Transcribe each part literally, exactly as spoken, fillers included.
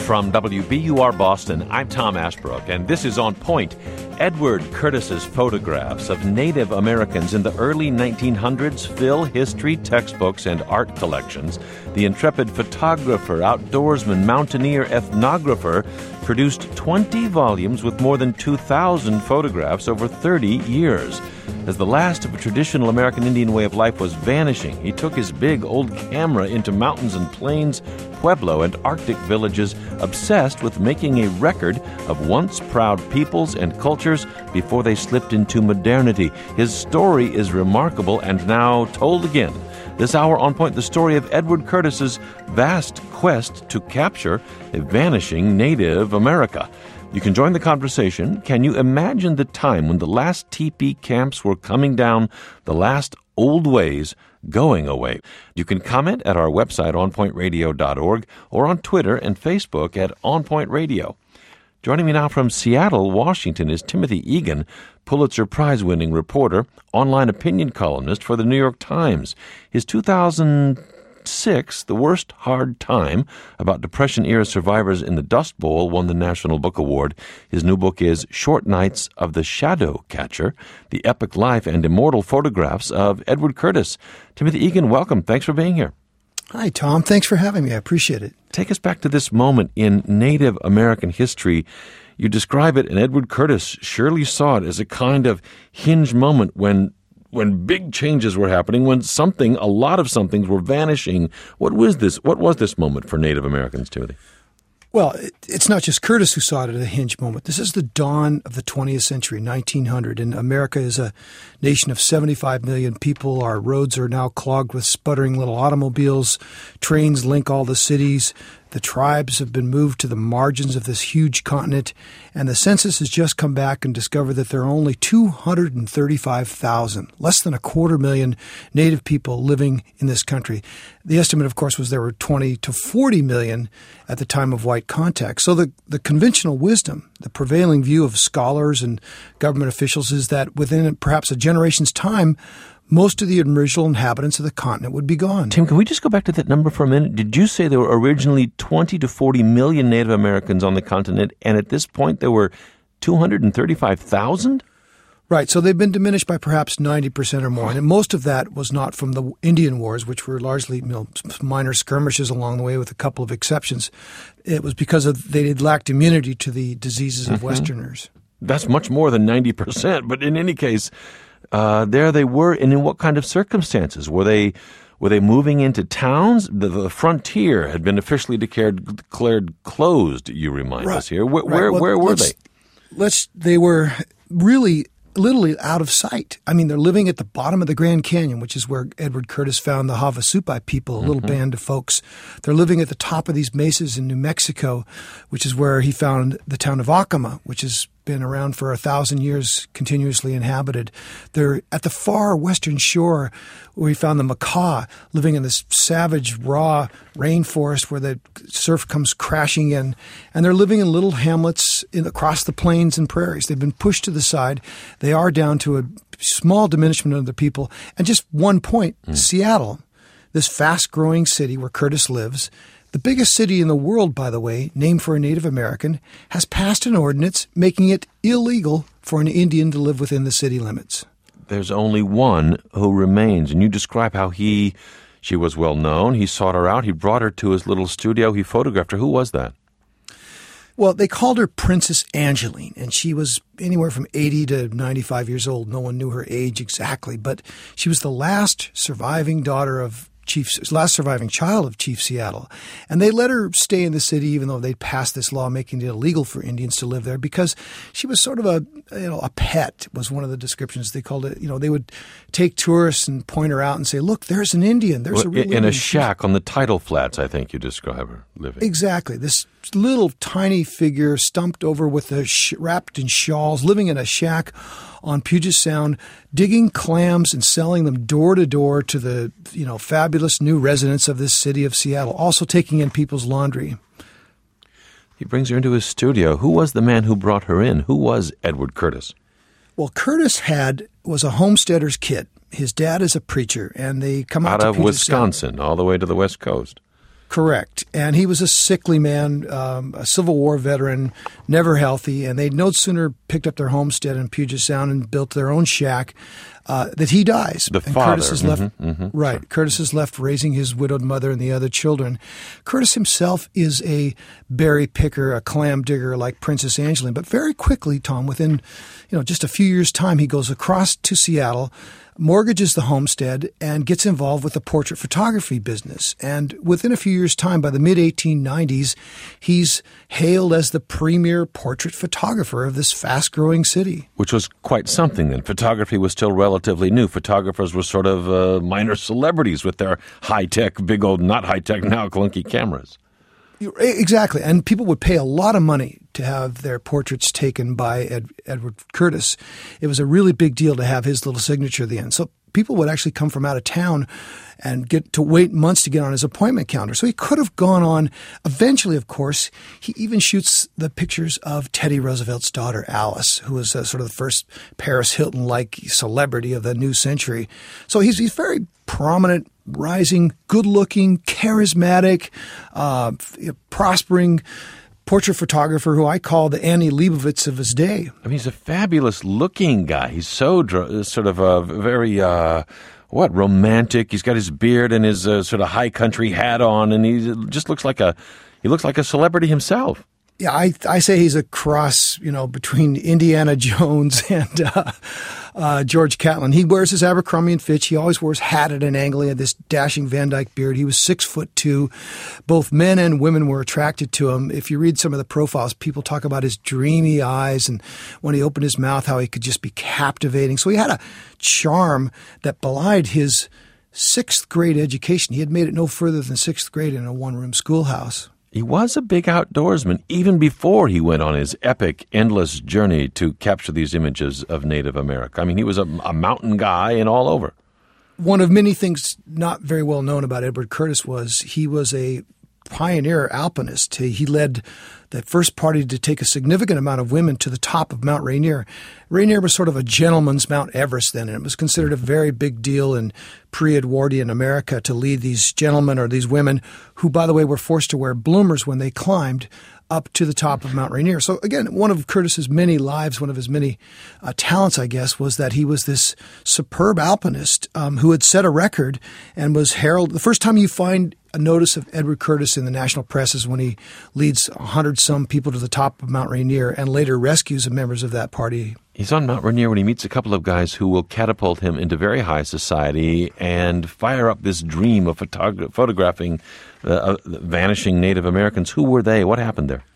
From W B U R Boston, I'm Tom Ashbrook, and this is On Point. Edward Curtis's photographs of Native Americans in the early nineteen hundreds fill history textbooks and art collections. The intrepid photographer, outdoorsman, mountaineer, ethnographer produced twenty volumes with more than two thousand photographs over thirty years. As the last of a traditional American Indian way of life was vanishing, he took his big old camera into mountains and plains, Pueblo, and Arctic villages, obsessed with making a record of once proud peoples and cultures before they slipped into modernity. His story is remarkable and now told again. This hour on Point, the story of Edward Curtis's vast quest to capture a vanishing Native America. You can join the conversation. Can you imagine the time when the last teepee camps were coming down, the last old ways going away? You can comment at our website, on point radio dot org, or on Twitter and Facebook at On Point Radio. Joining me now from Seattle, Washington, is Timothy Egan, Pulitzer Prize-winning reporter, online opinion columnist for the New York Times. His two thousand six, The Worst Hard Time, about Depression-era survivors in the Dust Bowl, won the National Book Award. His new book is Short Nights of the Shadow Catcher, the epic life and immortal photographs of Edward Curtis. Timothy Egan, welcome. Thanks for being here. Hi, Tom. Thanks for having me. I appreciate it. Take us back to this moment in Native American history. You describe it, and Edward Curtis surely saw it as a kind of hinge moment when when big changes were happening, when something, a lot of somethings were vanishing. What was this? What was this moment for Native Americans, Timothy? Well, it, it's not just Curtis who saw it at a hinge moment. This is the dawn of the twentieth century, nineteen hundred, and America is a nation of seventy-five million people. Our roads are now clogged with sputtering little automobiles. Trains link all the cities. The tribes have been moved to the margins of this huge continent, and the census has just come back and discovered that there are only two hundred thirty-five thousand, less than a quarter million Native people living in this country. The estimate, of course, was there were twenty to forty million at the time of white contact. So the, the conventional wisdom, the prevailing view of scholars and government officials is that within perhaps a generation's time, most of the original inhabitants of the continent would be gone. Tim, can we just go back to that number for a minute? Did you say there were originally twenty to forty million Native Americans on the continent, and at this point there were two hundred thirty-five thousand? Right. So they've been diminished by perhaps ninety percent or more. And most of that was not from the Indian Wars, which were largely, you know, minor skirmishes along the way with a couple of exceptions. It was because of they had lacked immunity to the diseases of mm-hmm. Westerners. That's much more than ninety percent. But in any case, Uh, there they were, and in what kind of circumstances? Were they were they moving into towns? The, the frontier had been officially declared declared closed, you remind right. us here. Where, right. where, well, where were let's, they? Let's. They were really literally out of sight. I mean, they're living at the bottom of the Grand Canyon, which is where Edward Curtis found the Havasupai people, a little mm-hmm. band of folks. They're living at the top of these mesas in New Mexico, which is where he found the town of Acoma, which has been around for a thousand years, continuously inhabited. They're at the far western shore where he found the Makah, living in this savage, raw rainforest where the surf comes crashing in. And they're living in little hamlets in, across the plains and prairies. They've been pushed to the side. They are down to a small diminishment of their people. And just one point, mm. Seattle, this fast-growing city where Curtis lives, the biggest city in the world, by the way, named for a Native American, has passed an ordinance making it illegal for an Indian to live within the city limits. There's only one who remains, and you describe how he, she was well known, he sought her out, he brought her to his little studio, he photographed her. Who was that? Well, they called her Princess Angeline, and she was anywhere from eighty to ninety-five years old. No one knew her age exactly, but she was the last surviving daughter of Chief, last surviving child of Chief Seattle. And they let her stay in the city even though they'd passed this law making it illegal for Indians to live there because she was sort of a, you know, a pet was one of the descriptions. They called it, you know, they would take tourists and point her out and say, look, there's an Indian. There's well, a real In Indian. a shack on the tidal flats, I think you describe her living. Exactly. This little tiny figure stumped over with a sh- wrapped in shawls, living in a shack on Puget Sound, digging clams and selling them door to door to the, you know, fabulous new residents of this city of Seattle, also taking in people's laundry. He brings her into his studio. Who was the man who brought her in? Who was Edward Curtis? Well, Curtis had was a homesteader's kid. His dad is a preacher, and they come out, out to of Puget Wisconsin, Sound. all the way to the West Coast. Correct. And he was a sickly man, um, a Civil War veteran, never healthy. And they'd no sooner picked up their homestead in Puget Sound and built their own shack uh, that he dies. The and father. Curtis is left, mm-hmm, mm-hmm. right. Sure. Curtis is left raising his widowed mother and the other children. Curtis himself is a berry picker, a clam digger like Princess Angeline. But very quickly, Tom, within you know just a few years' time, he goes across to Seattle, mortgages the homestead, and gets involved with the portrait photography business. And within a few years' time, by the mid eighteen nineties, he's hailed as the premier portrait photographer of this fast-growing city. Which was quite something then. Photography was still relatively new. Photographers were sort of uh, minor celebrities with their high-tech, big old, not high-tech now, clunky cameras. Exactly. And people would pay a lot of money to have their portraits taken by Ed, Edward Curtis. It was a really big deal to have his little signature at the end. So people would actually come from out of town and get to wait months to get on his appointment calendar. So he could have gone on. Eventually, of course, he even shoots the pictures of Teddy Roosevelt's daughter, Alice, who was uh, sort of the first Paris Hilton-like celebrity of the new century. So he's, he's very prominent, rising, good-looking, charismatic, uh, prospering portrait photographer who I call the Annie Leibovitz of his day. I mean, he's a fabulous-looking guy. He's so dr- sort of a very, uh, what, romantic. He's got his beard and his uh, sort of high country hat on, and he just looks like a he looks like a celebrity himself. Yeah, I I say he's a cross, you know, between Indiana Jones and uh, uh, George Catlin. He wears his Abercrombie and Fitch. He always wears hat at an angle. He had this dashing Van Dyke beard. He was six foot two. Both men and women were attracted to him. If you read some of the profiles, people talk about his dreamy eyes and when he opened his mouth, how he could just be captivating. So he had a charm that belied his sixth grade education. He had made it no further than sixth grade in a one-room schoolhouse. He was a big outdoorsman even before he went on his epic, endless journey to capture these images of Native America. I mean, he was a, a mountain guy and all over. One of many things not very well known about Edward Curtis was he was a pioneer alpinist. He, he led the first party to take a significant amount of women to the top of Mount Rainier. Rainier was sort of a gentleman's Mount Everest then, and it was considered a very big deal in pre-Edwardian America to lead these gentlemen or these women who, by the way, were forced to wear bloomers when they climbed up to the top of Mount Rainier. So again, one of Curtis's many lives, one of his many uh, talents, I guess, was that he was this superb alpinist um, who had set a record and was heralded. The first time you find a notice of Edward Curtis in the national press is when he leads a hundred some people to the top of Mount Rainier and later rescues the members of that party. He's on Mount Rainier when he meets a couple of guys who will catapult him into very high society and fire up this dream of photog- photographing uh, vanishing Native Americans. Who were they? What happened there?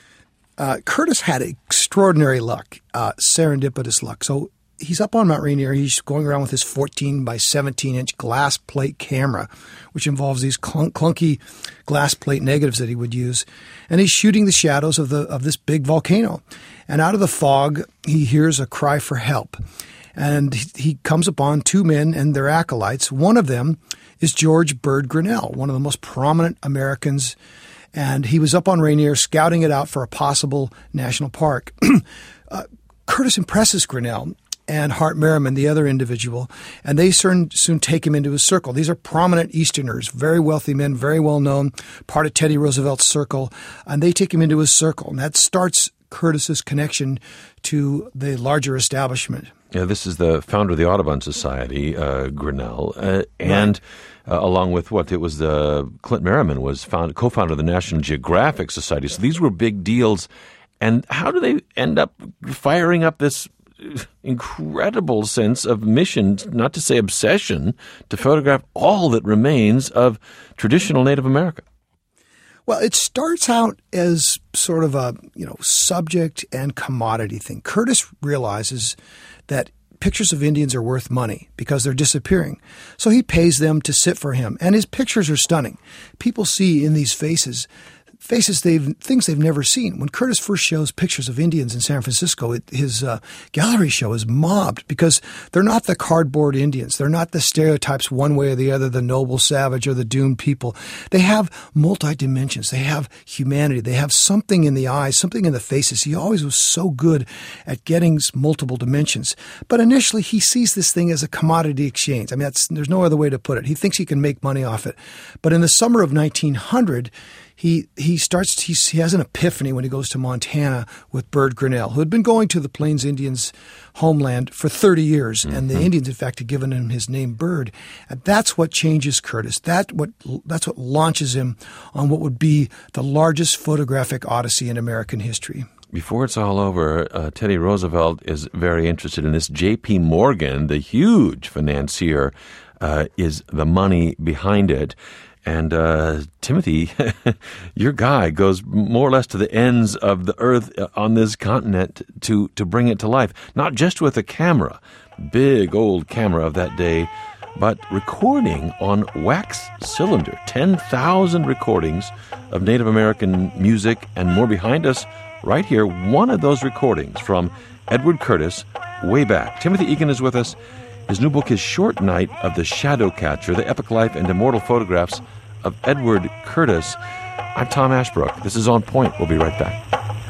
Uh, Curtis had extraordinary luck, uh, serendipitous luck. So he's up on Mount Rainier. He's going around with his fourteen by seventeen inch glass plate camera, which involves these clunk- clunky glass plate negatives that he would use. And he's shooting the shadows of the of this big volcano. And out of the fog, he hears a cry for help. And he, he comes upon two men and their acolytes. One of them is George Bird Grinnell, one of the most prominent Americans. And he was up on Rainier scouting it out for a possible national park. uh, Curtis impresses Grinnell and Hart Merriman, the other individual, and they soon, soon take him into his circle. These are prominent Easterners, very wealthy men, very well known, part of Teddy Roosevelt's circle, and they take him into his circle. And that starts Curtis's connection to the larger establishment. Yeah, this is the founder of the Audubon Society, uh, Grinnell, uh, and right. uh, along with what it was, the Clint Merriman was found, co-founder of the National Geographic Society. So these were big deals. And how do they end up firing up this incredible sense of mission, not to say obsession, to photograph all that remains of traditional Native America? Well, it starts out as sort of a, you know, subject and commodity thing. Curtis realizes that pictures of Indians are worth money because they're disappearing. So he pays them to sit for him. And his pictures are stunning. People see in these faces faces they've things they've never seen. When Curtis first shows pictures of Indians in San Francisco, it, his uh, gallery show is mobbed because they're not the cardboard Indians. They're not the stereotypes one way or the other, the noble savage or the doomed people. They have multi-dimensions. They have humanity. They have something in the eyes, something in the faces. He always was so good at getting multiple dimensions. But initially, he sees this thing as a commodity exchange. I mean, that's, there's no other way to put it. He thinks he can make money off it. But in the summer of nineteen hundred, he he starts he, he has an epiphany when he goes to Montana with Bird Grinnell, who had been going to the Plains Indians' homeland for thirty years, mm-hmm. and the Indians, in fact, had given him his name Bird. And that's what changes Curtis. That what that's what launches him on what would be the largest photographic odyssey in American history. Before it's all over, uh, Teddy Roosevelt is very interested in this. J P. Morgan, the huge financier, uh, is the money behind it. And uh, Timothy, your guy, goes more or less to the ends of the earth on this continent to, to bring it to life. Not just with a camera, big old camera of that day, but recording on wax cylinder. ten thousand recordings of Native American music and more behind us. Right here, one of those recordings from Edward Curtis way back. Timothy Egan is with us. His new book is Short Night of the Shadow Catcher, The Epic Life and Immortal Photographs of Edward Curtis. I'm Tom Ashbrook. This is On Point. We'll be right back.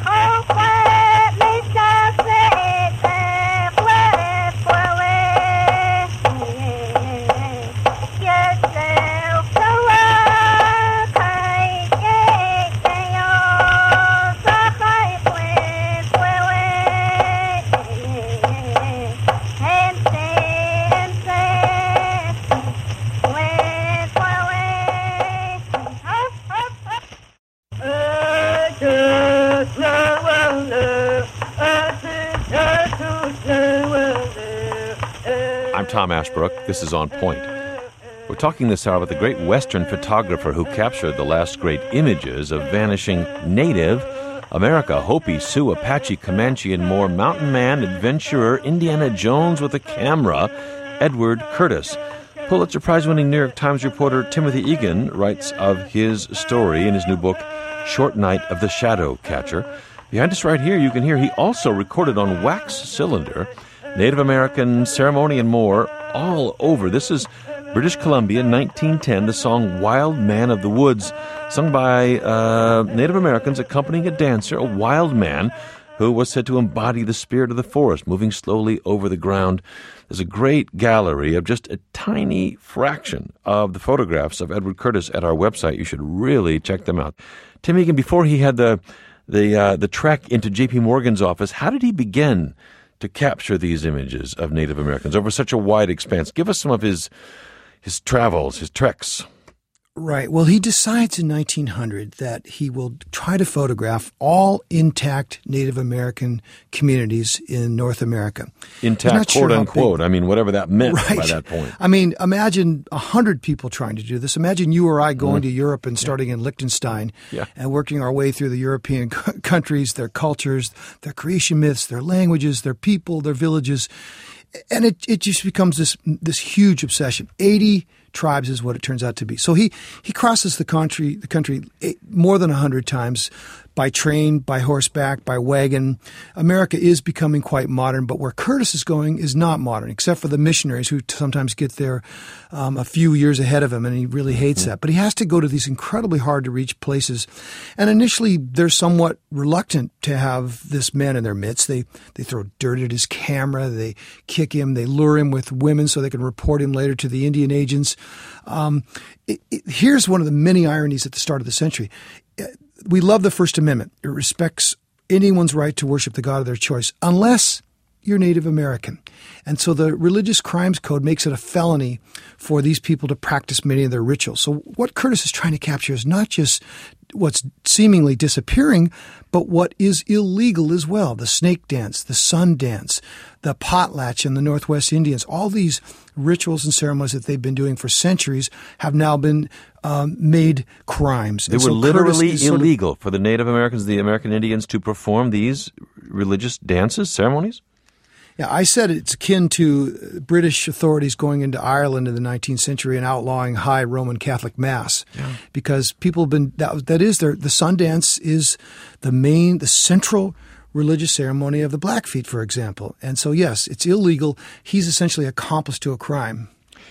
I'm Tom Ashbrook. This is On Point. We're talking this hour with the great Western photographer who captured the last great images of vanishing Native America, Hopi, Sioux, Apache, Comanche, and more. Mountain man, adventurer, Indiana Jones with a camera, Edward Curtis. Pulitzer Prize-winning New York Times reporter Timothy Egan writes of his story in his new book, Short Night of the Shadow Catcher. Behind us right here, you can hear he also recorded on wax cylinder Native American ceremony and more all over. This is British Columbia, nineteen ten, the song Wild Man of the Woods, sung by uh, Native Americans accompanying a dancer, a wild man, who was said to embody the spirit of the forest, moving slowly over the ground. There's a great gallery of just a tiny fraction of the photographs of Edward Curtis at our website. You should really check them out. Tim Egan, before he had the the uh, the trek into J P. Morgan's office, how did he begin to capture these images of Native Americans over such a wide expanse? Give us some of his his travels, his treks. Right. Well, he decides in nineteen hundred that he will try to photograph all intact Native American communities in North America. Intact, quote sure unquote. I mean, whatever that meant right. by that point. I mean, imagine a hundred people trying to do this. Imagine you or I going mm. to Europe and starting yeah. in Liechtenstein yeah. and working our way through the European countries, their cultures, their creation myths, their languages, their people, their villages. And it, it just becomes this this huge obsession. eighty tribes is what it turns out to be. So he, he crosses the country the country eight, more than one hundred times by train, by horseback, by wagon. America is becoming quite modern, but where Curtis is going is not modern, except for the missionaries who sometimes get there um, a few years ahead of him, and he really hates that. But he has to go to these incredibly hard-to-reach places. And initially, they're somewhat reluctant to have this man in their midst. They they throw dirt at his camera. They kick him. They lure him with women so they can report him later to the Indian agents. Um, it, it, here's one of the many ironies at the start of the century. We love the First Amendment. It respects anyone's right to worship the God of their choice, unless you're Native American. And so the Religious Crimes Code makes it a felony for these people to practice many of their rituals. So what Curtis is trying to capture is not just what's seemingly disappearing, but what is illegal as well. The snake dance, the sun dance, the potlatch in the Northwest Indians, all these rituals and ceremonies that they've been doing for centuries have now been um, made crimes. They and were so literally illegal of, for the Native Americans, the American Indians, to perform these religious dances, ceremonies? Yeah, I said it's akin to British authorities going into Ireland in the nineteenth century and outlawing high Roman Catholic Mass, yeah. because people have been that, that is their the Sundance is the main the central religious ceremony of the Blackfeet, for example, and so yes, it's illegal. He's essentially accomplice to a crime,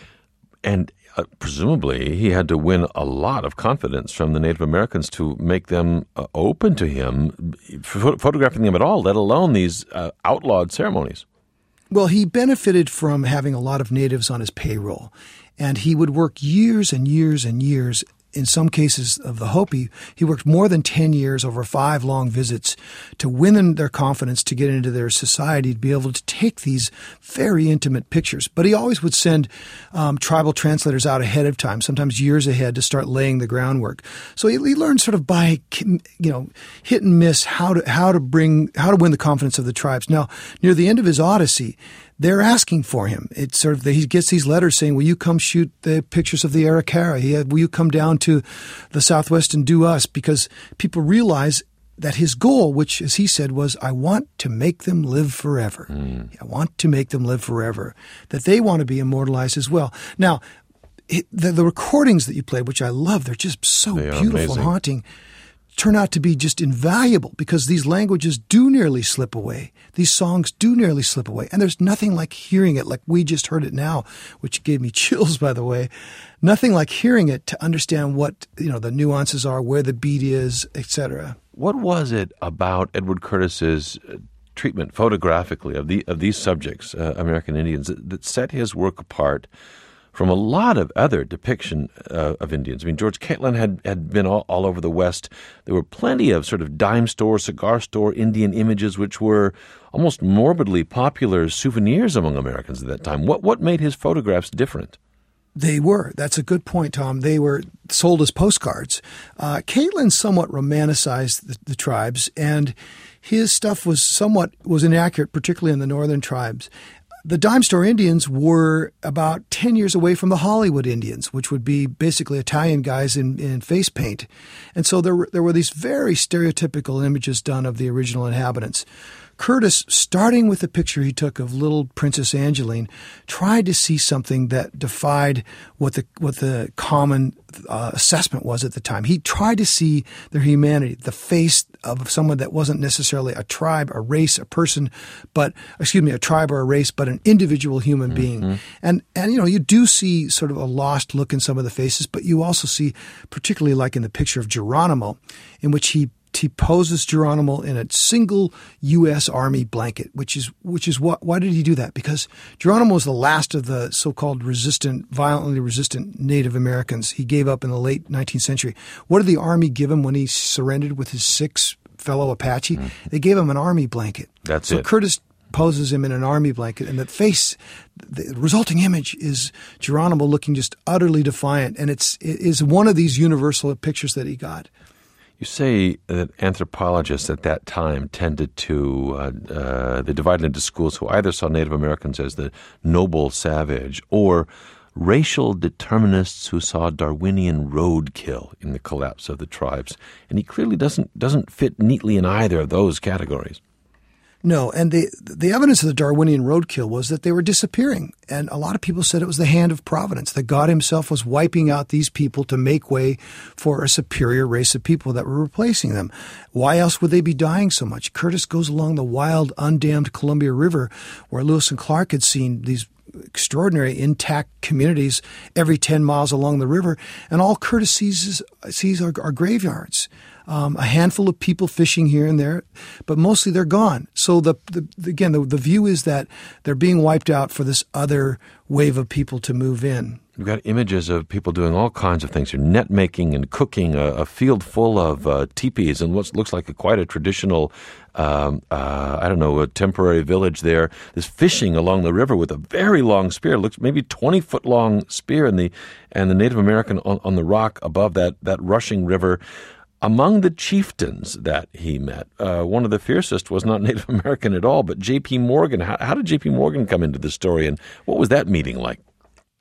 and uh, presumably he had to win a lot of confidence from the Native Americans to make them uh, open to him, ph- photographing them at all, let alone these uh, outlawed ceremonies. Well, he benefited from having a lot of natives on his payroll, and he would work years and years and years. In some cases of the Hopi, he worked more than ten years over five long visits to win them their confidence to get into their society, to be able to take these very intimate pictures. But he always would send um, tribal translators out ahead of time, sometimes years ahead, to start laying the groundwork. So he, he learned sort of by, you know, hit and miss how to how to bring how to win the confidence of the tribes. Now, near the end of his Odyssey, they're asking for him. It's sort of he gets these letters saying, "Will you come shoot the pictures of the Arikara? He had, will you come down to the Southwest and do us?" Because people realize that his goal, which, as he said, was, "I want to make them live forever. Mm. I want to make them live forever." That they want to be immortalized as well. Now, it, the, the recordings that you played, which I love, they're just so they beautiful and haunting, turn out to be just invaluable because these languages do nearly slip away. These songs do nearly slip away. And there's nothing like hearing it like we just heard it now, which gave me chills, by the way. Nothing like hearing it to understand what, you know, the nuances are, where the beat is, et cetera. What was it about Edward Curtis's treatment photographically of the of these subjects, uh, American Indians, that, that set his work apart from a lot of other depiction uh, of Indians? I mean, George Catlin had, had been all, all over the West. There were plenty of sort of dime store, cigar store Indian images, which were almost morbidly popular souvenirs among Americans at that time. What what made his photographs different? They were. That's a good point, Tom. They were sold as postcards. Uh, Catlin somewhat romanticized the, the tribes, and his stuff was somewhat was inaccurate, particularly in the northern tribes. The dime store Indians were about ten years away from the Hollywood Indians, which would be basically Italian guys in, in face paint. And so there were, there were these very stereotypical images done of the original inhabitants. Curtis, starting with the picture he took of little Princess Angeline, tried to see something that defied what the what the common uh, assessment was at the time. He tried to see their humanity, the face of someone that wasn't necessarily a tribe, a race, a person, but excuse me, a tribe or a race, but an individual human being. Mm-hmm. And and you know, you do see sort of a lost look in some of the faces, but you also see, particularly like in the picture of Geronimo, in which he He poses Geronimo in a single U S Army blanket, which is which is what. Why did he do that? Because Geronimo was the last of the so-called resistant, violently resistant Native Americans. He gave up in the late nineteenth century. What did the Army give him when he surrendered with his six fellow Apache? Mm. They gave him an Army blanket. That's so it. So Curtis poses him in an Army blanket, and the face, the resulting image is Geronimo looking just utterly defiant, and it's it is one of these universal pictures that he got. You say that anthropologists at that time tended to, uh, uh, they divided into schools who either saw Native Americans as the noble savage or racial determinists who saw Darwinian roadkill in the collapse of the tribes. And he clearly doesn't doesn't fit neatly in either of those categories. No, and the the evidence of the Darwinian roadkill was that they were disappearing. And a lot of people said it was the hand of Providence, that God himself was wiping out these people to make way for a superior race of people that were replacing them. Why else would they be dying so much? Curtis goes along the wild, undammed Columbia River, where Lewis and Clark had seen these extraordinary intact communities every ten miles along the river, and all Curtis sees, is, sees are, are graveyards. Um, a handful of people fishing here and there, but mostly they're gone. So the, the again, the, the view is that they're being wiped out for this other wave of people to move in. We've got images of people doing all kinds of things. Net making and cooking, a, a field full of uh, teepees and what looks like a, quite a traditional, um, uh, I don't know, a temporary village there. There's fishing along the river with a very long spear. It looks maybe twenty-foot long spear, and the and the Native American on, on the rock above that that rushing river. Among the chieftains that he met, uh, one of the fiercest was not Native American at all, but J P. Morgan. How, how did J P. Morgan come into the story, and what was that meeting like?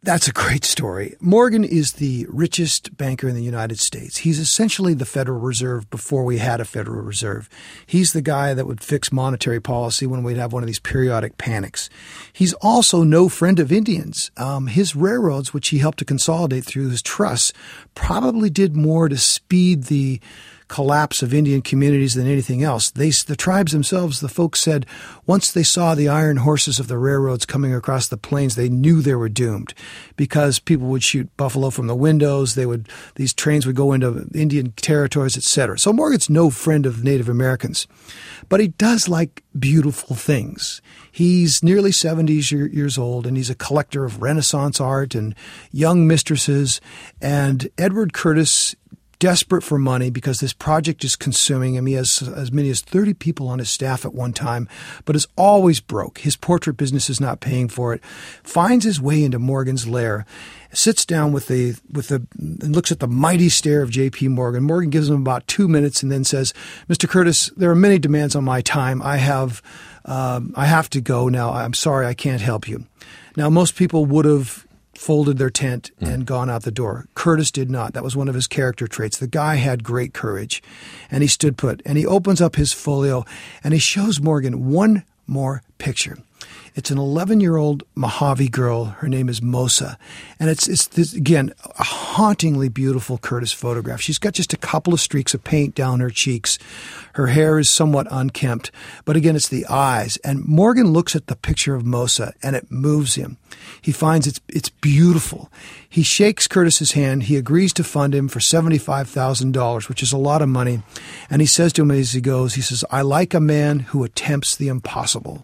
That's a great story. Morgan is the richest banker in the United States. He's essentially the Federal Reserve before we had a Federal Reserve. He's the guy that would fix monetary policy when we'd have one of these periodic panics. He's also no friend of Indians. Um, his railroads, which he helped to consolidate through his trusts, probably did more to speed the collapse of Indian communities than anything else. They, the tribes themselves, the folks said, once they saw the iron horses of the railroads coming across the plains, they knew they were doomed because people would shoot buffalo from the windows. They would, these trains would go into Indian territories, et cetera. So Morgan's no friend of Native Americans, but he does like beautiful things. He's nearly seventy years old, and he's a collector of Renaissance art and young mistresses. And Edward Curtis, desperate for money because this project is consuming him. He has as many as thirty people on his staff at one time, but is always broke. His portrait business is not paying for it. Finds his way into Morgan's lair, sits down with the with the and looks at the mighty stare of J P. Morgan. Morgan gives him about two minutes and then says, "Mister Curtis, there are many demands on my time. I have um, I have to go now. I'm sorry, I can't help you." Now, most people would have folded their tent and gone out the door. Curtis did not. That was one of his character traits. The guy had great courage, and he stood put. And he opens up his folio, and he shows Morgan one more picture. It's an eleven-year-old Mojave girl. Her name is Mosa. And it's, it's this, again, a hauntingly beautiful Curtis photograph. She's got just a couple of streaks of paint down her cheeks. Her hair is somewhat unkempt. But again, it's the eyes. And Morgan looks at the picture of Mosa, and it moves him. He finds it's, it's beautiful. He shakes Curtis's hand. He agrees to fund him for seventy-five thousand dollars, which is a lot of money. And he says to him as he goes, he says, "I like a man who attempts the impossible."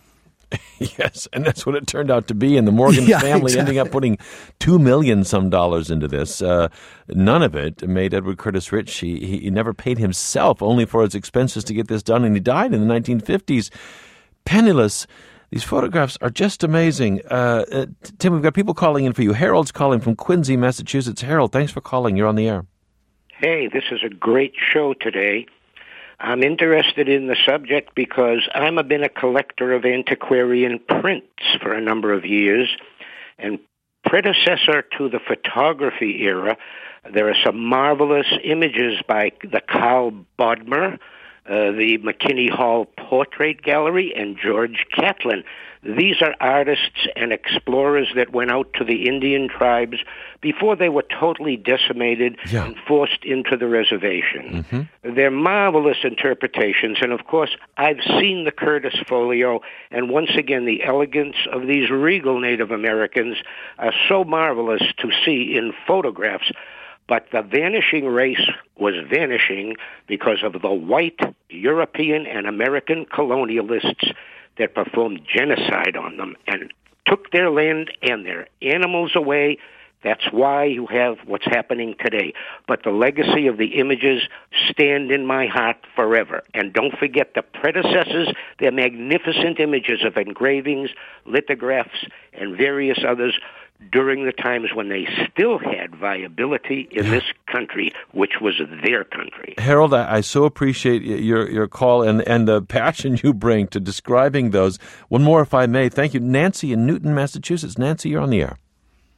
Yes, and that's what it turned out to be. And the Morgan yeah, family exactly. ending up putting two million some dollars into this. Uh, none of it made Edward Curtis rich. He, he never paid himself, only for his expenses to get this done, and he died in the nineteen fifties, penniless. These photographs are just amazing. Uh, uh, Tim, we've got people calling in for you. Harold's calling from Quincy, Massachusetts. Harold, thanks for calling. You're on the air. Hey, this is a great show today. I'm interested in the subject because I've been a collector of antiquarian prints for a number of years, and predecessor to the photography era, there are some marvelous images by the Carl Bodmer, uh, the McKinney Hall Portrait Gallery, and George Catlin. These are artists and explorers that went out to the Indian tribes before they were totally decimated yeah. and forced into the reservation. Mm-hmm. They're marvelous interpretations, and of course, I've seen the Curtis folio, and once again, the elegance of these regal Native Americans are so marvelous to see in photographs. But the vanishing race was vanishing because of the white European and American colonialists that performed genocide on them and took their land and their animals away. That's why you have what's happening today. But the legacy of the images stand in my heart forever. And don't forget the predecessors, their magnificent images of engravings, lithographs, and various others during the times when they still had viability in this country, which was their country. Harold, I, I so appreciate your your call and, and the passion you bring to describing those. One more, if I may. Thank you. Nancy in Newton, Massachusetts. Nancy, you're on the air.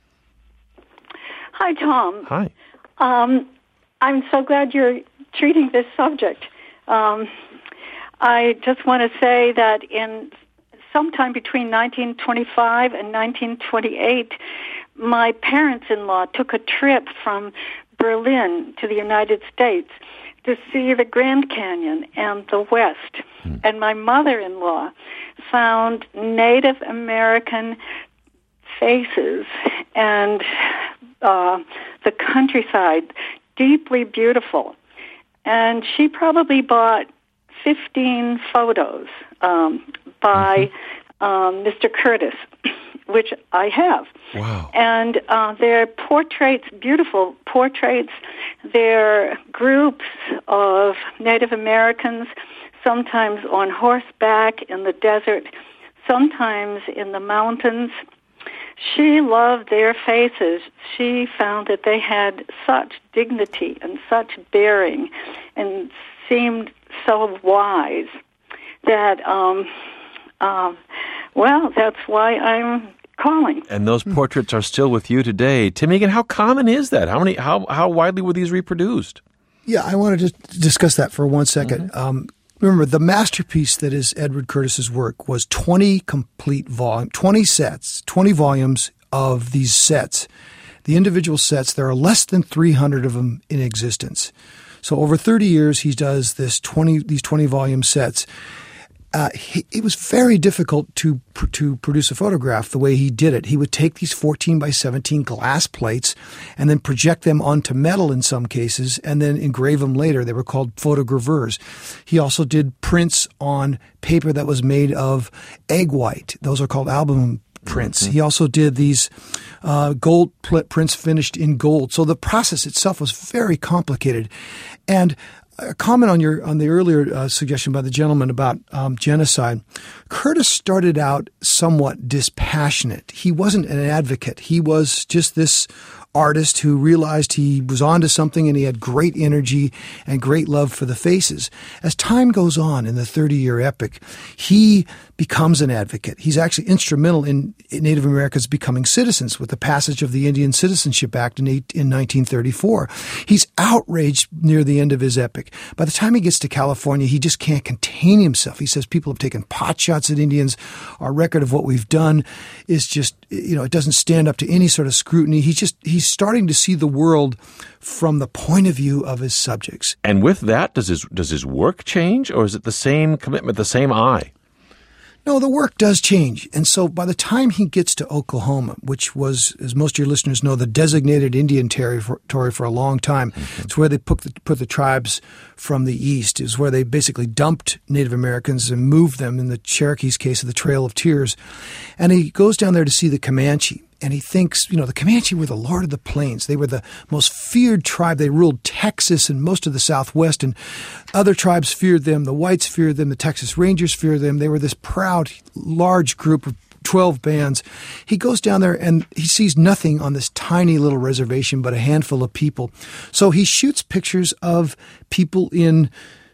Hi, Tom. Hi. Um, I'm so glad you're treating this subject. Um, I just want to say that in sometime between nineteen twenty-five and nineteen twenty-eight, my parents-in-law took a trip from Berlin to the United States to see the Grand Canyon and the West. Hmm. And my mother-in-law found Native American faces and uh, the countryside deeply beautiful. And she probably bought fifteen photos um, by mm-hmm. um, Mister Curtis, which I have. Wow. And uh, they're portraits, beautiful portraits. They're groups of Native Americans, sometimes on horseback in the desert, sometimes in the mountains. She loved their faces. She found that they had such dignity and such bearing and seemed so wise that, um, um, well, that's why I'm calling. And those portraits are still with you today. Tim Egan, how common is that? How many? How how widely were these reproduced? Yeah, I wanted to discuss that for one second. Mm-hmm. Um, remember, the masterpiece that is Edward Curtis's work was twenty complete volume, twenty sets, twenty volumes of these sets. The individual sets, there are less than three hundred of them in existence. So over thirty years, he does this twenty these twenty volume sets. Uh, he, it was very difficult to to produce a photograph the way he did it. He would take these fourteen by seventeen glass plates and then project them onto metal in some cases and then engrave them later. They were called photogravures. He also did prints on paper that was made of egg white. Those are called album prints. Mm-hmm. He also did these uh, gold prints finished in gold. So the process itself was very complicated. And a comment on your on the earlier uh, suggestion by the gentleman about um, genocide. Curtis started out somewhat dispassionate. He wasn't an advocate. He was just this artist who realized he was onto something and he had great energy and great love for the faces. As time goes on in the thirty-year epic, he becomes an advocate. He's actually instrumental in Native Americans becoming citizens with the passage of the Indian Citizenship Act in, eight, in nineteen thirty-four. He's outraged near the end of his epic. By the time he gets to California, he just can't contain himself. He says people have taken pot shots at Indians. Our record of what we've done is just, you know, it doesn't stand up to any sort of scrutiny. He's just, he's starting to see the world from the point of view of his subjects. And with that, does his does his work change, or is it the same commitment, the same eye? No, the work does change. And so by the time he gets to Oklahoma, which was, as most of your listeners know, the designated Indian territory for a long time, mm-hmm. It's where they put the, put the tribes from the east. It's where they basically dumped Native Americans and moved them, in the Cherokees' case, of the Trail of Tears. And he goes down there to see the Comanche. And he thinks, you know, the Comanche were the Lord of the Plains. They were the most feared tribe. They ruled Texas and most of the Southwest, and other tribes feared them. The whites feared them. The Texas Rangers feared them. They were this proud, large group of twelve bands. He goes down there and he sees nothing on this tiny little reservation but a handful of people. So he shoots pictures of people in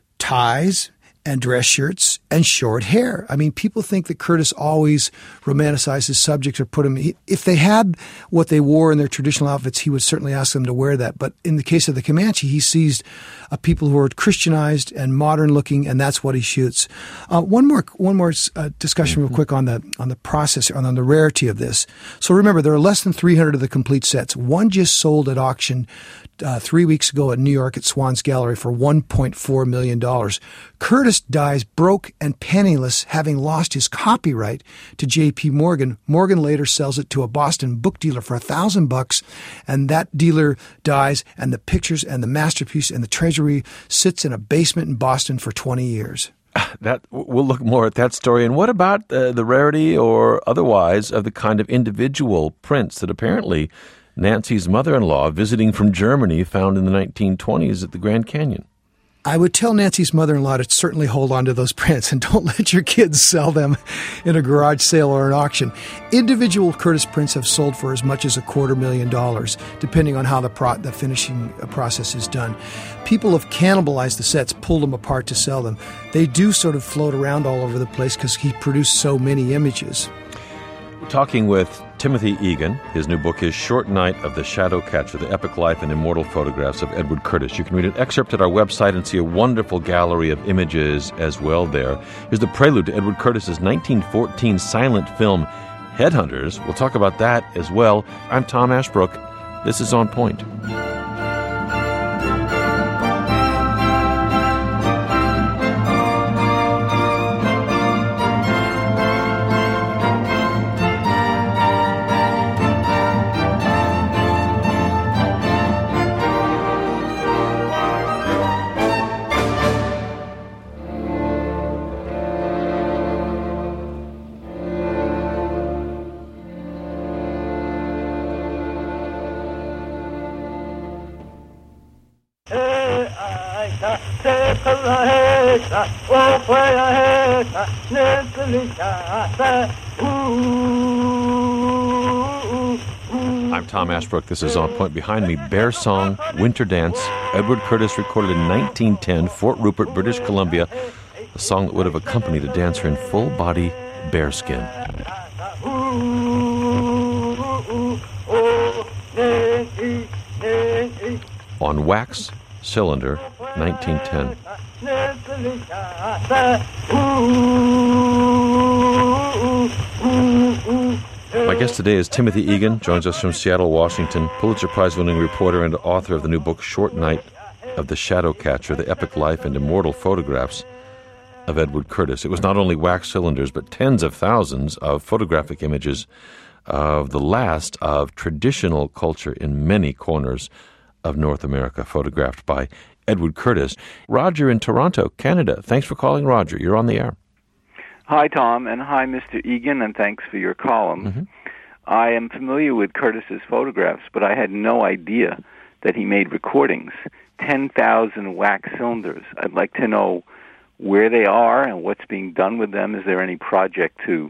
ties and dress shirts and short hair. I mean, people think that Curtis always romanticized his subjects or put him, if they had what they wore in their traditional outfits, he would certainly ask them to wear that. But in the case of the Comanche, he sees uh, people who are Christianized and modern looking, and that's what he shoots. Uh, one more, one more uh, discussion real quick on the, on the process, on, on the rarity of this. So remember, there are less than three hundred of the complete sets. One just sold at auction Uh, three weeks ago in New York at Swan's Gallery for one point four million dollars. Curtis dies broke and penniless, having lost his copyright to J P. Morgan. Morgan later sells it to a Boston book dealer for a thousand bucks, and that dealer dies, and the pictures and the masterpiece and the treasury sits in a basement in Boston for twenty years. That we'll look more at that story. And what about uh, the rarity or otherwise of the kind of individual prints that apparently Nancy's mother-in-law, visiting from Germany, found in the nineteen twenties at the Grand Canyon? I would tell Nancy's mother-in-law to certainly hold on to those prints and don't let your kids sell them in a garage sale or an auction. Individual Curtis prints have sold for as much as a quarter million dollars, depending on how the, pro- the finishing process is done. People have cannibalized the sets, pulled them apart to sell them. They do sort of float around all over the place because he produced so many images. Talking with Timothy Egan. His new book is Short Night of the Shadow Catcher, The Epic Life and Immortal Photographs of Edward Curtis. You can read an excerpt at our website and see a wonderful gallery of images as well there. Here's the prelude to Edward Curtis's nineteen fourteen silent film, Headhunters. We'll talk about that as well. I'm Tom Ashbrook. This is On Point. I'm Tom Ashbrook. This is On Point. Behind me, Bear Song, Winter Dance. Edward Curtis recorded in nineteen ten, Fort Rupert, British Columbia, a song that would have accompanied a dancer in full-body bearskin. on wax cylinder, nineteen ten. My guest today is Timothy Egan, joins us from Seattle, Washington, Pulitzer Prize-winning reporter and author of the new book, Short Night of the Shadowcatcher, The Epic Life and Immortal Photographs of Edward Curtis. It was not only wax cylinders, but tens of thousands of photographic images of the last of traditional culture in many corners of North America, photographed by Edward Curtis. Roger in Toronto, Canada. Thanks for calling, Roger. You're on the air. Hi, Tom, and hi, Mister Egan, and thanks for your column. Mm-hmm. I am familiar with Curtis's photographs, but I had no idea that he made recordings. ten thousand wax cylinders. I'd like to know where they are and what's being done with them. Is there any project to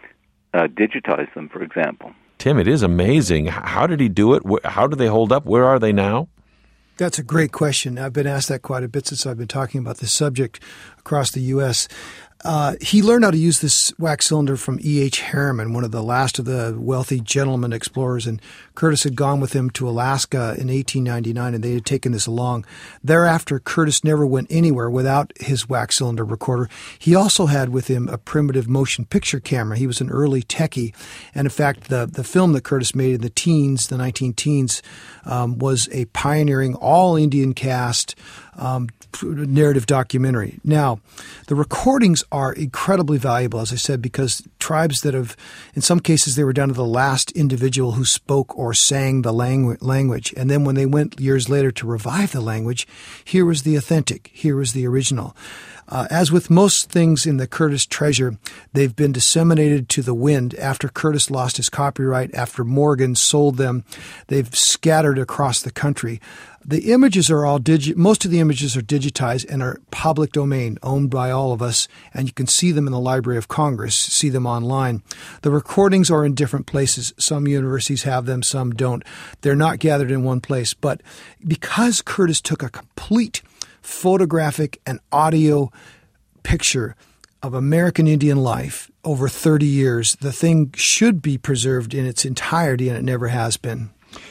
uh, digitize them, for example? Tim, it is amazing. How did he do it? How do they hold up? Where are they now? That's a great question. I've been asked that quite a bit since I've been talking about this subject across the U S Uh, he learned how to use this wax cylinder from E H Harriman, one of the last of the wealthy gentleman explorers, and Curtis had gone with him to Alaska in eighteen ninety-nine, and they had taken this along. Thereafter, Curtis never went anywhere without his wax cylinder recorder. He also had with him a primitive motion picture camera. He was an early techie, and in fact, the, the film that Curtis made in the teens, the nineteen teens, um, was a pioneering all-Indian cast um, narrative documentary. Now, the recordings are incredibly valuable, as I said, because tribes that have, in some cases, they were down to the last individual who spoke or sang the langu- language. And then when they went years later to revive the language, here was the authentic, here was the original. Uh, as with most things in the Curtis treasure, they've been disseminated to the wind after Curtis lost his copyright, after Morgan sold them. They've scattered across the country. The images are all digi- most of the images are digitized and are public domain, owned by all of us, and you can see them in the Library of Congress, see them online. The recordings are in different places. Some universities have them, some don't. They're not gathered in one place. But because Curtis took a complete photographic and audio picture of American Indian life over thirty years, the thing should be preserved in its entirety, and it never has been.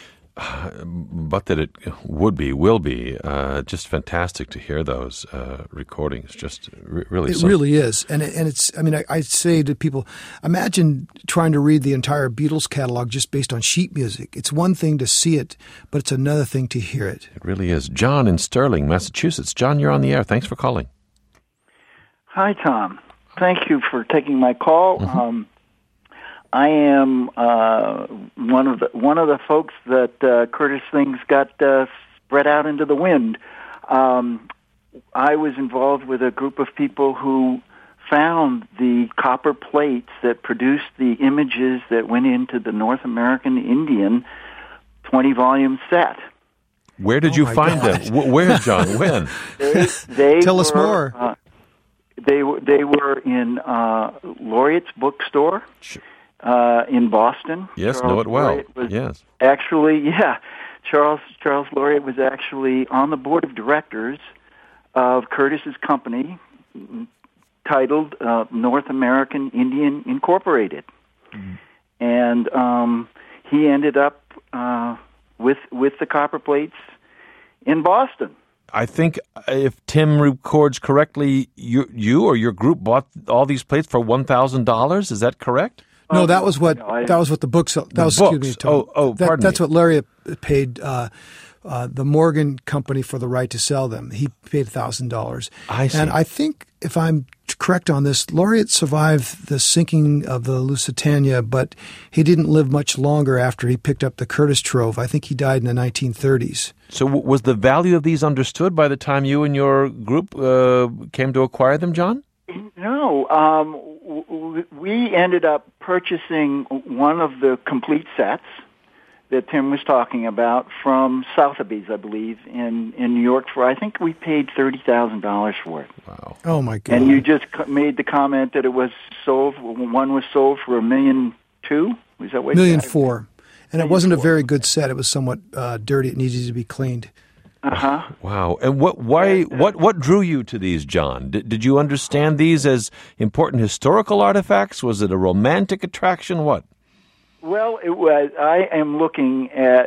Uh, but that it would be, will be, uh, just fantastic to hear those uh, recordings. Just re- really, it some... really is, and it, and it's. I mean, I, I say to people, imagine trying to read the entire Beatles catalog just based on sheet music. It's one thing to see it, but it's another thing to hear it. It really is. John in Sterling, Massachusetts. John, you're on the air. Thanks for calling. Hi, Tom. Thank you for taking my call. Mm-hmm. Um, I am uh, one of the one of the folks that uh, Curtis things got uh, spread out into the wind. Um, I was involved with a group of people who found the copper plates that produced the images that went into the North American Indian twenty-volume set. Where did oh you find God. them? Where, John? When? They, they Tell were, us more. Uh, they were they were in uh, Laureate's bookstore. Sure. Uh, in Boston. Yes, Charles know it well. Was yes. Actually, yeah. Charles Charles Laureate was actually on the board of directors of Curtis's company titled uh, North American Indian Incorporated. Mm-hmm. And um, he ended up uh, with with the copper plates in Boston. I think if Tim records correctly, you, you or your group bought all these plates for one thousand dollars. Is that correct? No, that was what no, I, that was what the books. That the was books. excuse me. Tom. Oh, oh, that, pardon That's me. what Larry paid uh, uh, the Morgan Company for the right to sell them. He paid a thousand dollars. I see. And I think, if I'm correct on this, Laureate survived the sinking of the Lusitania, but he didn't live much longer after he picked up the Curtis Trove. I think he died in the nineteen thirties. So, w- was the value of these understood by the time you and your group uh, came to acquire them, John? No, um, w- we ended up purchasing one of the complete sets that Tim was talking about from Sotheby's, I believe, in, in New York. For I think we paid thirty thousand dollars for it. Wow! Oh my God! And you just made the comment that it was sold. One was sold for a million two. Was that what? Million four, and it wasn't a very good set. It was somewhat uh, dirty. It needed to be cleaned. Uh huh. Wow! And what? Why? What? What drew you to these, John? Did, did you understand these as important historical artifacts? Was it a romantic attraction? What? Well, it was. I am looking at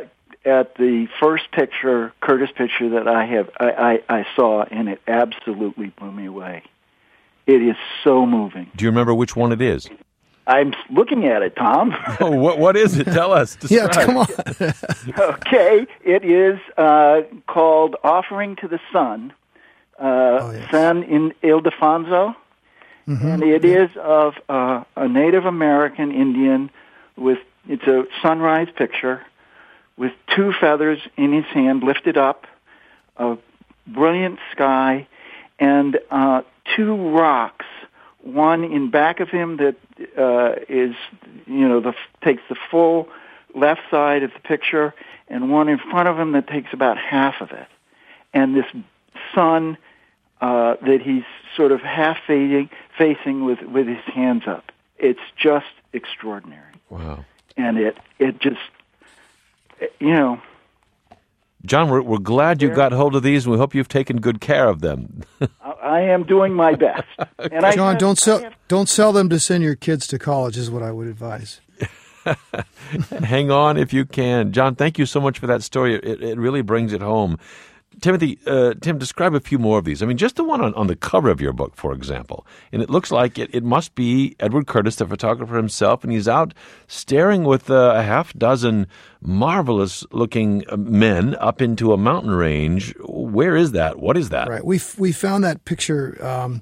at the first picture, Curtis picture that I have I, I, I saw, and it absolutely blew me away. It is so moving. Do you remember which one it is? I'm looking at it, Tom. Oh, what what is it? Tell us. Yeah, come on. Okay, it is uh, called Offering to the Sun, uh, oh, yes. San in Ildefonso, mm-hmm. and it is of uh, a Native American Indian with, it's a sunrise picture with two feathers in his hand lifted up, a brilliant sky, and uh, two rocks, one in back of him that uh, is, you know, the, takes the full left side of the picture, and one in front of him that takes about half of it. And this sun uh, that he's sort of half facing, facing with, with his hands up. It's just extraordinary. Wow. And it, it just, you know... John, we're, we're glad you got hold of these, and we hope you've taken good care of them. I am doing my best. And I John, have, don't sell have, don't sell them to send your kids to college is what I would advise. Hang on if you can. John, thank you so much for that story. It, it really brings it home. Timothy, uh, Tim, describe a few more of these. I mean, just the one on, on the cover of your book, for example. And it looks like it, it must be Edward Curtis, the photographer himself, and he's out staring with uh, a half dozen marvelous-looking men up into a mountain range. Where is that? What is that? Right. We we found that picture um,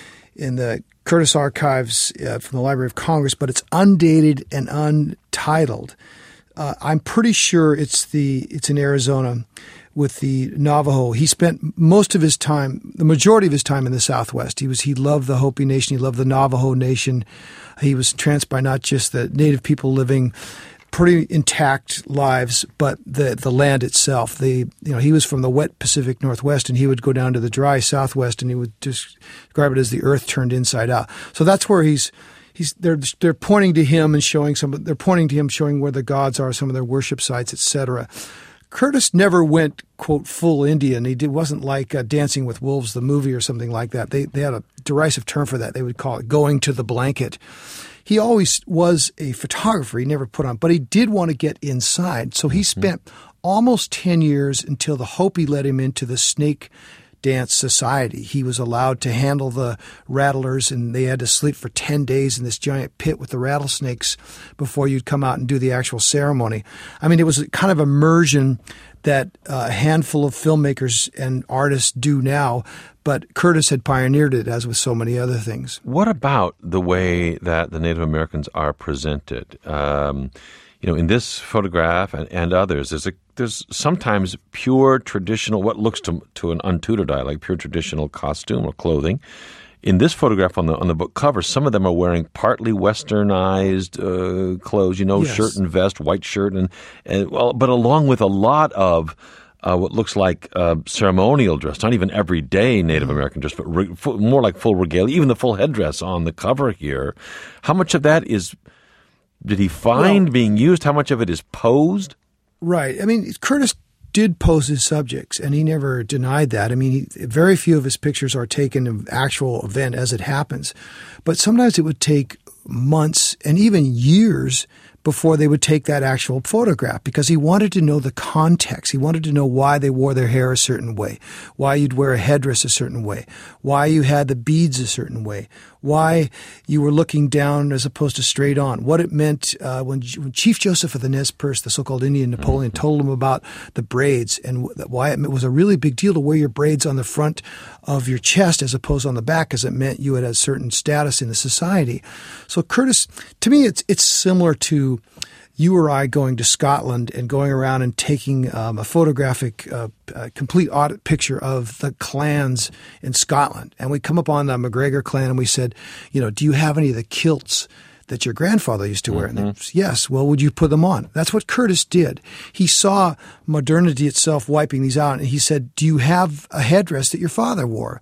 in the Curtis archives uh, from the Library of Congress, but it's undated and untitled. Uh, I'm pretty sure it's the it's in Arizona with the Navajo. He spent most of his time, the majority of his time in the Southwest. He was he loved the Hopi Nation. He loved the Navajo Nation. He was entranced by not just the Native people living pretty intact lives, but the the land itself. The you know he was from the wet Pacific Northwest, and he would go down to the dry Southwest, and he would describe it as the earth turned inside out. So that's where he's. He's they're they're pointing to him and showing some. They're pointing to him, showing where the gods are, some of their worship sites, et cetera. Curtis never went quote full Indian. He did wasn't like uh, Dancing with Wolves, the movie, or something like that. They they had a derisive term for that. They would call it going to the blanket. He always was a photographer. He never put on, but he did want to get inside. So he mm-hmm. spent almost ten years until the Hopi let him into the Snake Dance Society. He was allowed to handle the rattlers, and they had to sleep for ten days in this giant pit with the rattlesnakes before you'd come out and do the actual ceremony. I mean, it was a kind of immersion that a handful of filmmakers and artists do now, but Curtis had pioneered it, as with so many other things. What about the way that the Native Americans are presented? Um, you know, in this photograph and, and others, there's a there's sometimes pure traditional, what looks to to an untutored eye like pure traditional costume or clothing. In this photograph on the on the book cover, some of them are wearing partly westernized uh, clothes, you know, yes. shirt and vest, white shirt, and, and well, but along with a lot of uh, what looks like uh, ceremonial dress, not even everyday Native American dress, but re- full, more like full regalia, even the full headdress on the cover here. How much of that is did he find well, being used? How much of it is posed? Right. I mean, Curtis did pose his subjects, and he never denied that. I mean, he, very few of his pictures are taken of actual event as it happens. But sometimes it would take months and even years before they would take that actual photograph, because he wanted to know the context. He wanted to know why they wore their hair a certain way, why you'd wear a headdress a certain way, why you had the beads a certain way, why you were looking down as opposed to straight on, what it meant uh, when, when Chief Joseph of the Nez Perce, the so-called Indian Napoleon, mm-hmm. told him about the braids and why it was a really big deal to wear your braids on the front of your chest as opposed on the back, because it meant you had a certain status in the society. So Curtis, to me, it's it's similar to you or I going to Scotland and going around and taking um, a photographic, uh, a complete audit picture of the clans in Scotland. And we come up on the MacGregor clan and we said, you know, do you have any of the kilts that your grandfather used to wear? Mm-hmm. And they said, yes. Well, would you put them on? That's what Curtis did. He saw modernity itself wiping these out, and he said, do you have a headdress that your father wore?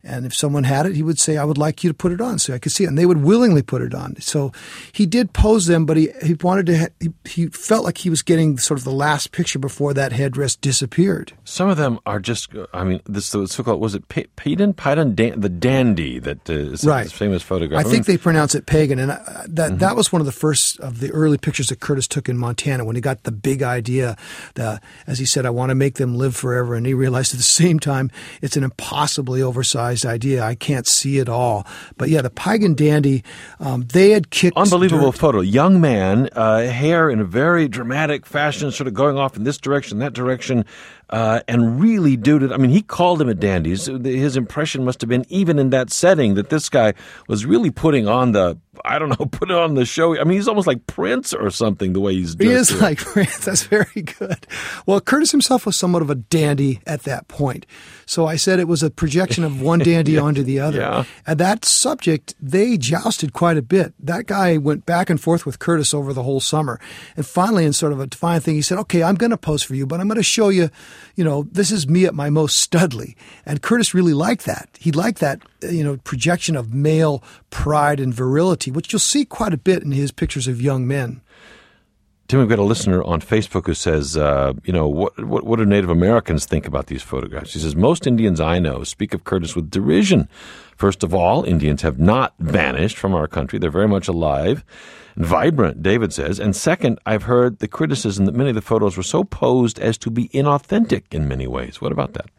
And if someone had it, he would say, I would like you to put it on so I could see it. And they would willingly put it on. So he did pose them, but he, he wanted to, he, he felt like he was getting sort of the last picture before that headdress disappeared. Some of them are just, I mean, this so-called, was it Pagan? Pagan, Dan, the dandy that uh, is right. this famous photograph. I, I think mean, they pronounce it Pagan. And I, that, mm-hmm. that was one of the first of the early pictures that Curtis took in Montana when he got the big idea that, as he said, I want to make them live forever. And he realized at the same time, it's an impossibly oversized idea. I can't see it all. But yeah, the Pagan dandy, um, they had kicked unbelievable dirt. photo. Young man, uh, hair in a very dramatic fashion, sort of going off in this direction, that direction, uh, and really dude it. I mean, he called him a dandy. His, his impression must have been, even in that setting, that this guy was really putting on the, I don't know, put it on the show. I mean, he's almost like Prince or something, the way he's dressed. He is here. like Prince. That's very good. Well, Curtis himself was somewhat of a dandy at that point. So I said it was a projection of one dandy yeah, onto the other. Yeah. And that subject, they jousted quite a bit. That guy went back and forth with Curtis over the whole summer. And finally, in sort of a defiant thing, he said, okay, I'm going to pose for you, but I'm going to show you, you know, this is me at my most studly. And Curtis really liked that. He liked that, you know, projection of male pride and virility, which you'll see quite a bit in his pictures of young men. Tim, we've got a listener on Facebook who says, uh, you know, what, what what do Native Americans think about these photographs? He says, most Indians I know speak of Curtis with derision. First of all, Indians have not vanished from our country. They're very much alive and vibrant, David says. And second, I've heard the criticism that many of the photos were so posed as to be inauthentic in many ways. What about that?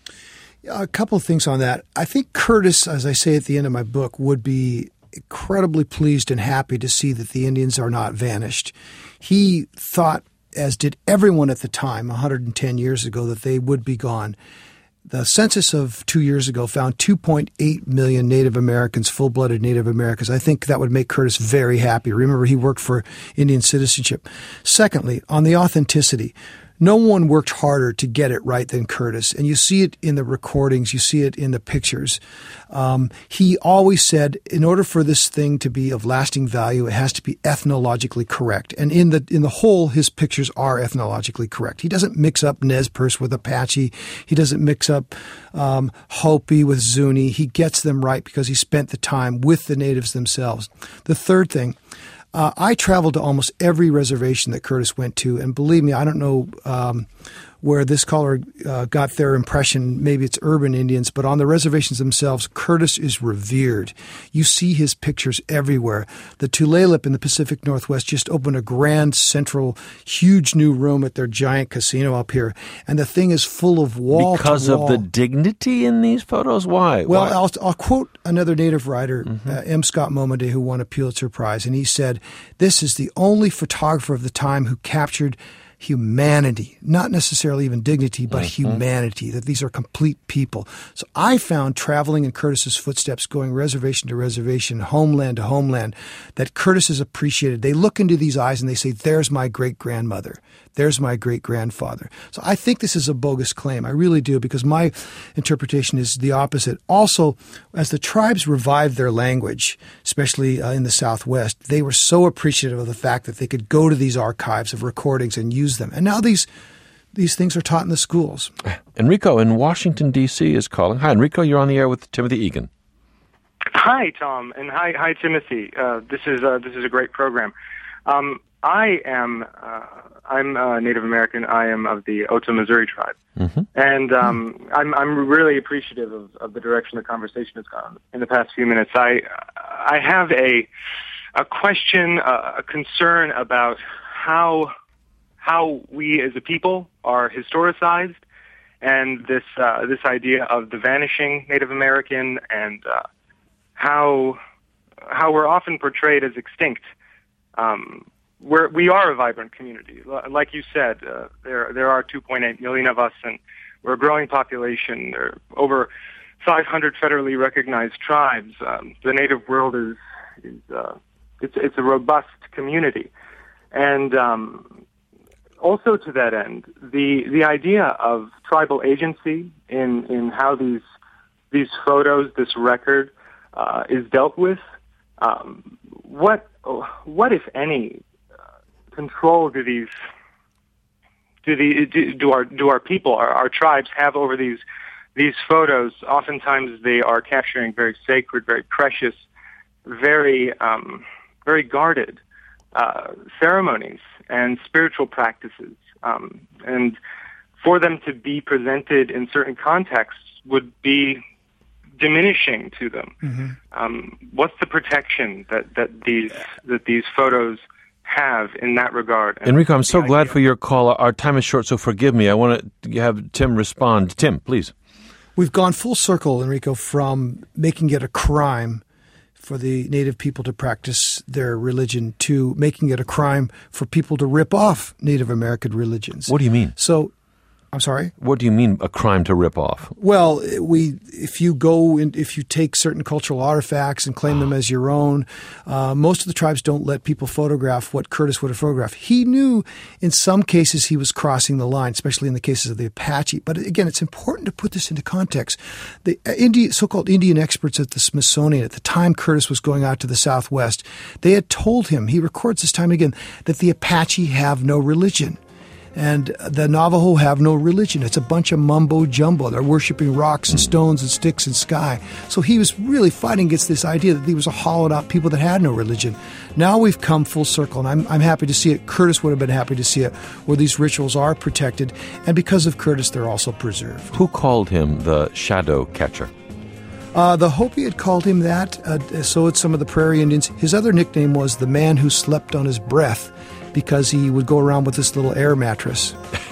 A couple of things on that. I think Curtis, as I say at the end of my book, would be incredibly pleased and happy to see that the Indians are not vanished. He thought, as did everyone at the time, one hundred ten years ago, that they would be gone. The census of two years ago found two point eight million Native Americans, full-blooded Native Americans. I think that would make Curtis very happy. Remember, he worked for Indian citizenship. Secondly, on the authenticity, no one worked harder to get it right than Curtis. And you see it in the recordings. You see it in the pictures. Um, he always said, in order for this thing to be of lasting value, it has to be ethnologically correct. And in the in the whole, his pictures are ethnologically correct. He doesn't mix up Nez Perce with Apache. He doesn't mix up um, Hopi with Zuni. He gets them right because he spent the time with the natives themselves. The third thing, Uh, I traveled to almost every reservation that Curtis went to, and believe me, I don't know um, where this caller uh, got their impression. Maybe it's urban Indians, but on the reservations themselves, Curtis is revered. You see his pictures everywhere. The Tulalip in the Pacific Northwest just opened a grand central, huge new room at their giant casino up here, and the thing is full of wall Because to of wall. the dignity in these photos? Why? Well, Why? I'll, I'll quote another native writer, Mm-hmm. uh, M. Scott Momaday, who won a Pulitzer Prize, and he said, this is the only photographer of the time who captured humanity, not necessarily even dignity, but mm-hmm. humanity, that these are complete people. So I found, traveling in Curtis's footsteps, going reservation to reservation, homeland to homeland, that Curtis is appreciated. They look into these eyes and they say, there's my great-grandmother. There's my great-grandfather. So I think this is a bogus claim. I really do, because my interpretation is the opposite. Also, as the tribes revived their language, especially uh, in the Southwest, they were so appreciative of the fact that they could go to these archives of recordings and use them. And now these these things are taught in the schools. Enrico in Washington, D C is calling. Hi, Enrico. You're on the air with Timothy Egan. Hi, Tom, and hi, hi, Timothy. Uh, this is uh, this is a great program. Um, I am uh, I'm uh, Native American. I am of the Oto Missouri tribe, mm-hmm. and um, mm-hmm. I'm I'm really appreciative of, of the direction the conversation has gone in the past few minutes. I I have a a question, a, a concern about how how we as a people are historicized, and this uh, this idea of the vanishing Native American, and uh, how how we're often portrayed as extinct. Um, we're, we are a vibrant community. Like you said, uh, there there are two point eight million of us, and we're a growing population. There are over five hundred federally recognized tribes. Um, the Native world is is uh, it's it's a robust community, and um, also to that end, the the idea of tribal agency in in how these these photos, this record, uh, is dealt with. Um, what what if any uh, control do these do the do, do our do our people our, our tribes have over these these photos, oftentimes they are capturing very sacred, very precious, very, um, very guarded uh, ceremonies and spiritual practices. Um, and for them to be presented in certain contexts would be diminishing to them. Mm-hmm. Um, what's the protection that, that these that these photos have in that regard? And Enrico, I'm so idea. glad for your call. Our time is short, so forgive me. I want to have Tim respond. Tim, please. We've gone full circle, Enrico, from making it a crime for the Native people to practice their religion to making it a crime for people to rip off Native American religions. What do you mean? So, I'm sorry? What do you mean a crime to rip off? Well, we if you go and if you take certain cultural artifacts and claim them as your own, uh, most of the tribes don't let people photograph what Curtis would have photographed. He knew in some cases he was crossing the line, especially in the cases of the Apache. But again, it's important to put this into context. The Indian, so-called Indian experts at the Smithsonian, at the time Curtis was going out to the Southwest, they had told him, he records this time and again, that the Apache have no religion. And the Navajo have no religion. It's a bunch of mumbo-jumbo. They're worshiping rocks and stones and sticks and sky. So he was really fighting against this idea that he was a hollowed-out people that had no religion. Now we've come full circle, and I'm, I'm happy to see it. Curtis would have been happy to see it, where these rituals are protected. And because of Curtis, they're also preserved. Who called him the shadow catcher? Uh, the Hopi had called him that. Uh, so had some of the Prairie Indians. His other nickname was the man who slept on his breath, because he would go around with this little air mattress.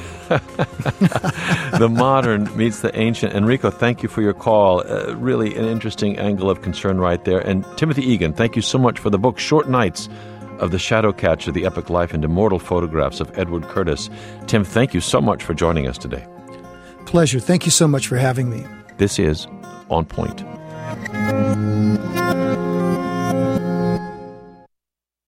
The modern meets the ancient. Enrico, thank you for your call. Uh, really an interesting angle of concern right there. And Timothy Egan, thank you so much for the book, Short Nights of the Shadow Catcher, The Epic Life and Immortal Photographs of Edward Curtis. Tim, thank you so much for joining us today. Pleasure. Thank you so much for having me. This is On Point.